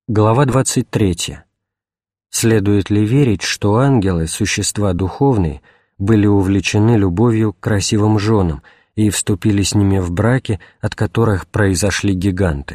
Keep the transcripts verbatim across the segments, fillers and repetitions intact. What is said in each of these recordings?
Глава двадцать третья. Следует ли верить, что ангелы, существа духовные, были увлечены любовью к красивым женам и вступили с ними в браки, от которых произошли гиганты?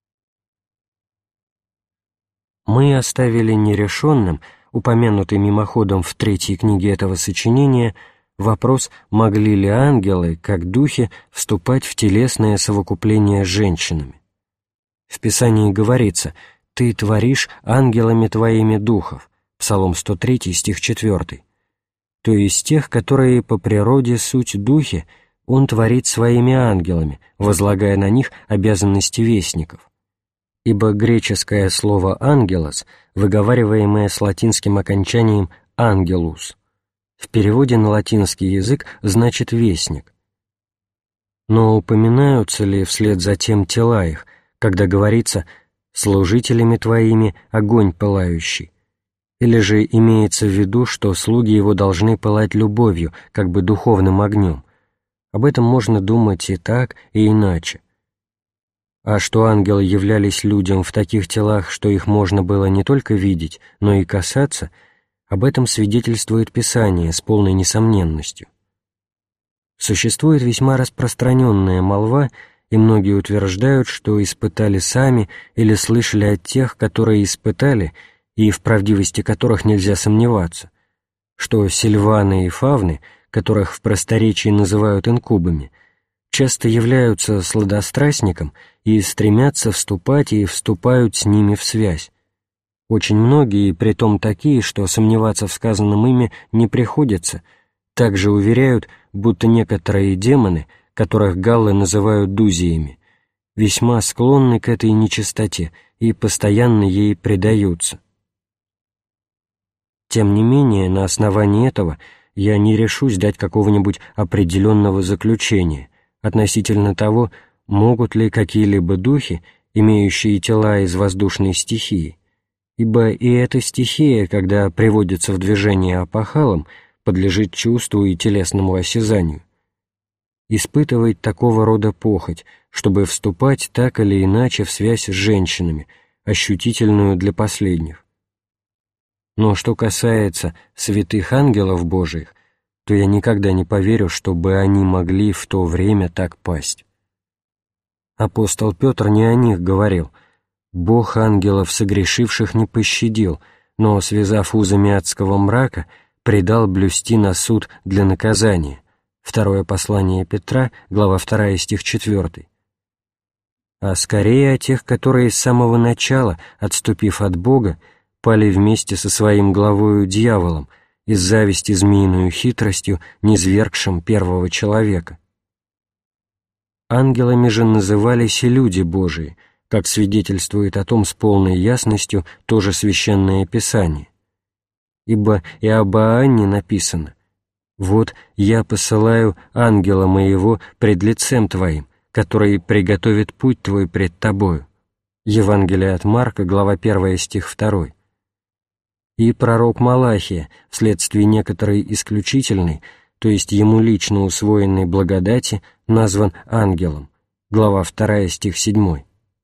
Мы оставили нерешенным, упомянутый мимоходом в третьей книге этого сочинения, вопрос, могли ли ангелы, как духи, вступать в телесное совокупление с женщинами. В Писании говорится: «Ты творишь ангелами твоими духов» Псалом сто три, стих четыре, то есть тех, которые по природе суть духи, он творит своими ангелами, возлагая на них обязанности вестников. Ибо греческое слово «ангелос», выговариваемое с латинским окончанием «ангелус», в переводе на латинский язык значит «вестник». Но упоминаются ли вслед за тем тела их, когда говорится «служителями твоими огонь пылающий», или же имеется в виду, что слуги его должны пылать любовью, как бы духовным огнем? Об этом можно думать и так, и иначе. А что ангелы являлись людям в таких телах, что их можно было не только видеть, но и касаться, об этом свидетельствует Писание с полной несомненностью. Существует весьма распространенная молва, и многие утверждают, что испытали сами или слышали от тех, которые испытали, и в правдивости которых нельзя сомневаться, что сильваны и фавны, которых в просторечии называют инкубами, часто являются сладострастником и стремятся вступать и вступают с ними в связь. Очень многие, притом такие, что сомневаться в сказанном ими не приходится, также уверяют, будто некоторые демоны, которых галлы называют дузиями, весьма склонны к этой нечистоте и постоянно ей предаются. Тем не менее, на основании этого я не решусь дать какого-нибудь определенного заключения относительно того, могут ли какие-либо духи, имеющие тела из воздушной стихии, ибо и эта стихия, когда приводится в движение опахалом, подлежит чувству и телесному осязанию, испытывать такого рода похоть, чтобы вступать так или иначе в связь с женщинами, ощутительную для последних. Но что касается святых ангелов Божиих, то я никогда не поверю, чтобы они могли в то время так пасть. Апостол Петр не о них говорил: «Бог ангелов согрешивших не пощадил, но, связав узами адского мрака, предал блюсти на суд для наказания». Второе послание Петра, глава вторая, стих четвёртый. А скорее о тех, которые с самого начала, отступив от Бога, пали вместе со своим главою дьяволом, из зависти змеиную хитростью, низвергшим первого человека. Ангелами же назывались и люди Божии, как свидетельствует о том с полной ясностью тоже Священное Писание. Ибо и об Иоанне написано: «Вот я посылаю ангела моего пред лицем твоим, который приготовит путь твой пред тобою». Евангелие от Марка, глава первая, стих второй. И пророк Малахия, вследствие некоторой исключительной, то есть ему лично усвоенной благодати, назван ангелом. Глава вторая, стих седьмой.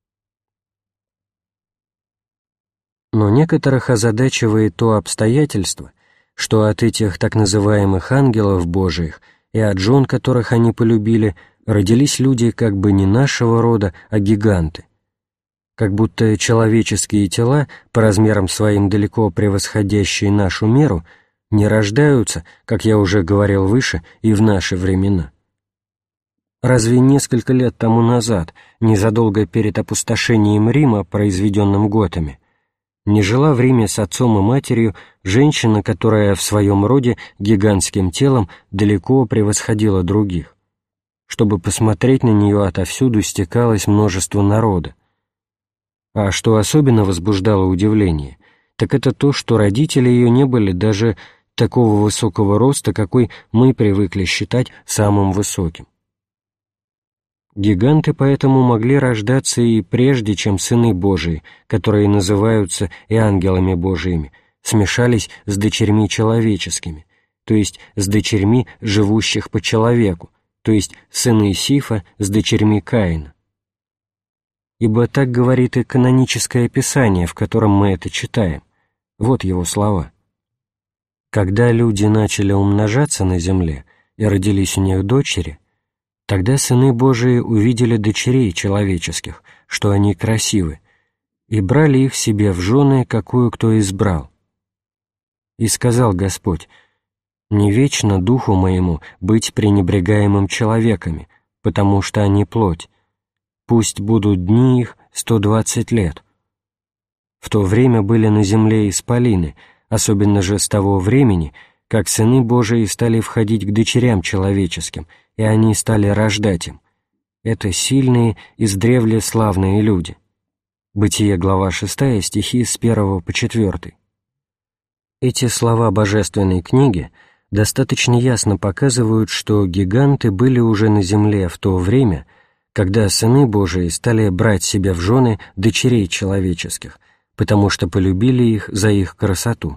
Но некоторых озадачивает то обстоятельство, что от этих так называемых ангелов Божиих и от жен, которых они полюбили, родились люди как бы не нашего рода, а гиганты. Как будто человеческие тела, по размерам своим далеко превосходящие нашу меру, не рождаются, как я уже говорил выше, и в наши времена. Разве несколько лет тому назад, незадолго перед опустошением Рима, произведенным готами, не жила в Риме с отцом и матерью женщина, которая в своем роде гигантским телом далеко превосходила других? Чтобы посмотреть на нее, отовсюду стекалось множество народа. А что особенно возбуждало удивление, так это то, что родители ее не были даже такого высокого роста, какой мы привыкли считать самым высоким. Гиганты поэтому могли рождаться и прежде, чем сыны Божии, которые называются и ангелами Божиими, смешались с дочерьми человеческими, то есть с дочерьми живущих по человеку, то есть сыны Сифа с дочерьми Каина. ибо так говорит и каноническое Писание, в котором мы это читаем. Вот его слова. «Когда люди начали умножаться на земле, и родились у них дочери, тогда сыны Божии увидели дочерей человеческих, что они красивы, и брали их себе в жены, какую кто избрал. И сказал Господь: не вечно духу моему быть пренебрегаемым человеками, потому что они плоть. Пусть будут дни их сто двадцать лет. В то время были на земле исполины, особенно же с того времени, как сыны Божии стали входить к дочерям человеческим, и они стали рождать им. Это сильные, издревле славные люди». Бытие, глава шестая, стихи с первого по четвёртый. Эти слова Божественной книги достаточно ясно показывают, что гиганты были уже на земле в то время, когда сыны Божии стали брать себе в жены дочерей человеческих, потому что полюбили их за их красоту.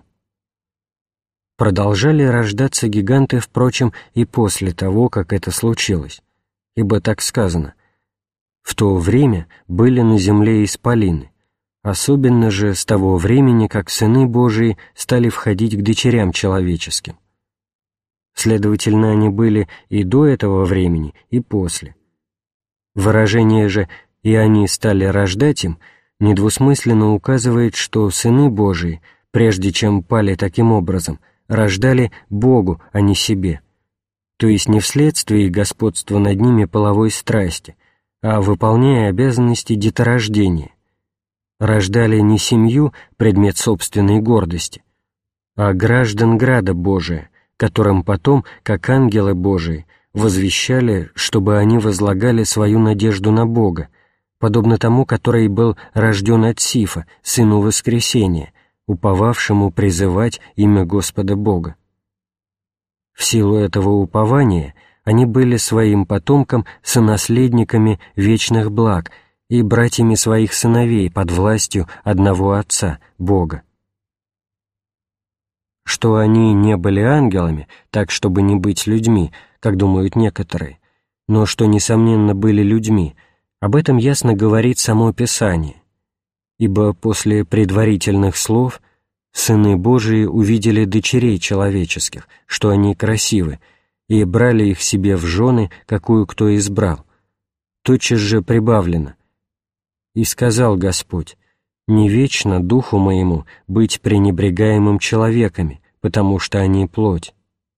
Продолжали рождаться гиганты, впрочем, и после того, как это случилось, ибо так сказано: «В то время были на земле исполины, особенно же с того времени, как сыны Божии стали входить к дочерям человеческим». Следовательно, они были и до этого времени, и после. Выражение же «и они стали рождать им» недвусмысленно указывает, что сыны Божии, прежде чем пали таким образом, рождали Богу, а не себе, то есть не вследствие господства над ними половой страсти, а выполняя обязанности деторождения. Рождали не семью, предмет собственной гордости, а граждан града Божия, которым потом, как ангелы Божии, возвещали, чтобы они возлагали свою надежду на Бога, подобно тому, который был рожден от Сифа, сыну воскресения, уповавшему призывать имя Господа Бога. В силу этого упования они были своим потомкам сонаследниками вечных благ и братьями своих сыновей под властью одного Отца, Бога. Что они не были ангелами, так чтобы не быть людьми, как думают некоторые, но что, несомненно, были людьми, об этом ясно говорит само Писание. Ибо после предварительных слов сыны Божии увидели дочерей человеческих, что они красивы, и брали их себе в жены, какую кто избрал. Тотчас же прибавлено: «И сказал Господь: не вечно духу моему быть пренебрегаемым человеками, потому что они плоть».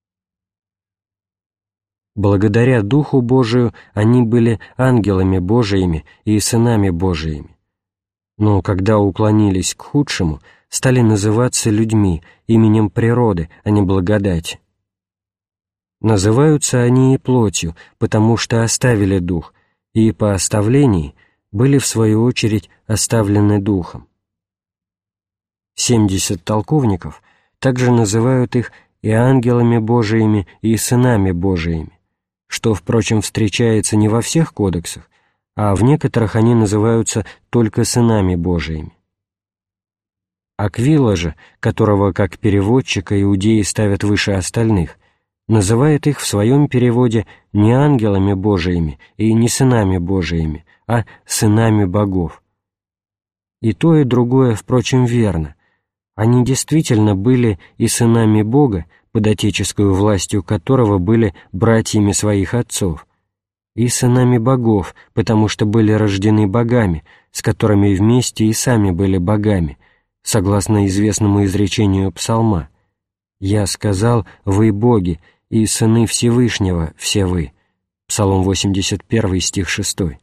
Благодаря Духу Божию они были ангелами Божиими и сынами Божиими. Но когда уклонились к худшему, стали называться людьми, именем природы, а не благодати. Называются они и плотью, потому что оставили Дух, и по оставлении были, в свою очередь, оставлены Духом. Семьдесят толковников также называют их и ангелами Божиими, и сынами Божиими, что, впрочем, встречается не во всех кодексах, а в некоторых они называются только сынами Божиими. Аквила же, которого как переводчика иудеи ставят выше остальных, называет их в своем переводе не ангелами Божиими и не сынами Божиими, а сынами богов. И то, и другое, впрочем, верно. Они действительно были и сынами Бога, под отеческую властью которого были братьями своих отцов, и сынами богов, потому что были рождены богами, с которыми вместе и сами были богами, согласно известному изречению Псалма: «Я сказал, вы боги, и сыны Всевышнего все вы». Псалом восемьдесят один, стих шестой.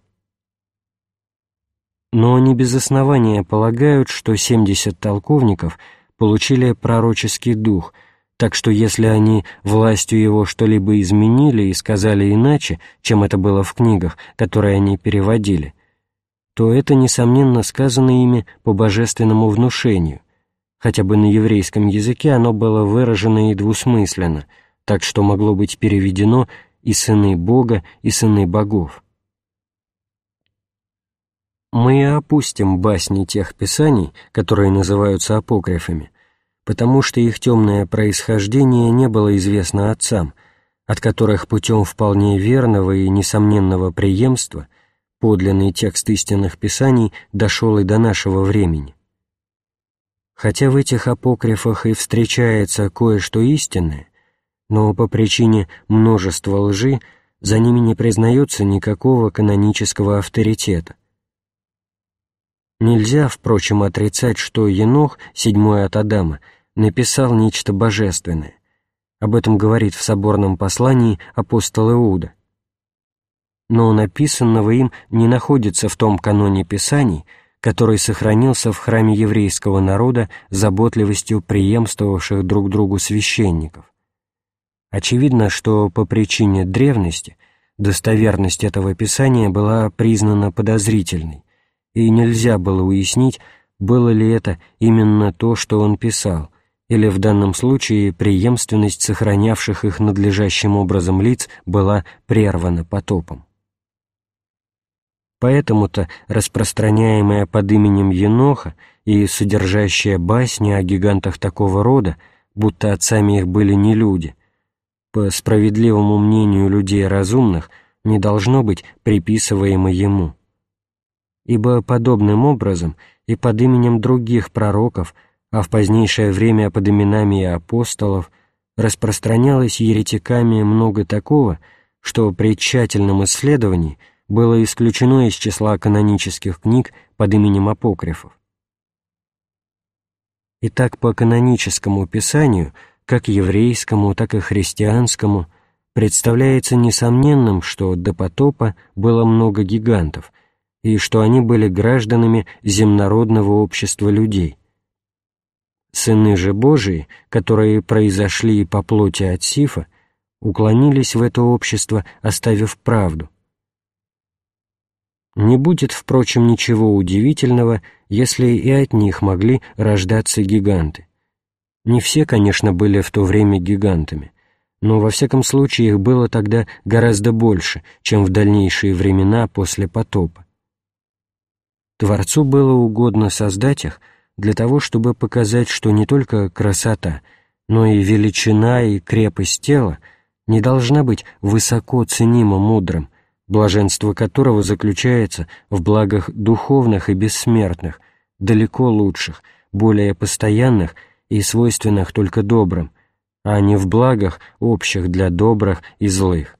Но не без основания полагают, что семьдесят толковников получили пророческий дух, так что если они властью его что-либо изменили и сказали иначе, чем это было в книгах, которые они переводили, то это, несомненно, сказано ими по божественному внушению, хотя бы на еврейском языке оно было выражено и двусмысленно, так что могло быть переведено и сыны Бога, и сыны богов. Мы и опустим басни тех писаний, которые называются апокрифами, потому что их темное происхождение не было известно отцам, от которых путем вполне верного и несомненного преемства подлинный текст истинных писаний дошел и до нашего времени. Хотя в этих апокрифах и встречается кое-что истинное, но по причине множества лжи за ними не признается никакого канонического авторитета. Нельзя, впрочем, отрицать, что Енох, седьмой от Адама, написал нечто божественное. Об этом говорит в соборном послании апостол Иуда. Но написанного им не находится в том каноне Писаний, который сохранился в храме еврейского народа заботливостью преемствовавших друг другу священников. Очевидно, что по причине древности достоверность этого Писания была признана подозрительной, и нельзя было уяснить, было ли это именно то, что он писал, или в данном случае преемственность сохранявших их надлежащим образом лиц была прервана потопом. Поэтому-то распространяемая под именем Еноха и содержащая басни о гигантах такого рода, будто отцами их были не люди, по справедливому мнению людей разумных, не должно быть приписываемо ему. Ибо подобным образом и под именем других пророков, а в позднейшее время под именами и апостолов, распространялось еретиками много такого, что при тщательном исследовании было исключено из числа канонических книг под именем апокрифов. Итак, по каноническому писанию, как еврейскому, так и христианскому, представляется несомненным, что до потопа было много гигантов, и что они были гражданами земнородного общества людей. Сыны же Божии, которые произошли по плоти от Сифа, уклонились в это общество, оставив правду. Не будет, впрочем, ничего удивительного, если и от них могли рождаться гиганты. Не все, конечно, были в то время гигантами, но во всяком случае их было тогда гораздо больше, чем в дальнейшие времена после потопа. Творцу было угодно создать их для того, чтобы показать, что не только красота, но и величина и крепость тела не должна быть высоко ценима мудрым, блаженство которого заключается в благах духовных и бессмертных, далеко лучших, более постоянных и свойственных только добрым, а не в благах общих для добрых и злых.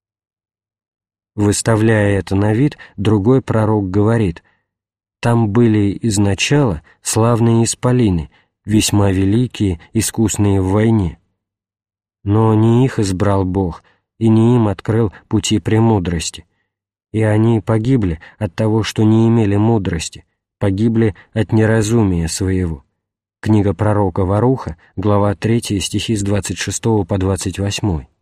Выставляя это на вид, другой пророк говорит: «Там были изначала славные исполины, весьма великие, искусные в войне. Но не их избрал Бог, и не им открыл пути премудрости, и они погибли от того, что не имели мудрости, погибли от неразумия своего». Книга пророка Варуха, глава третья, стихи с двадцать шестого по двадцать восьмой.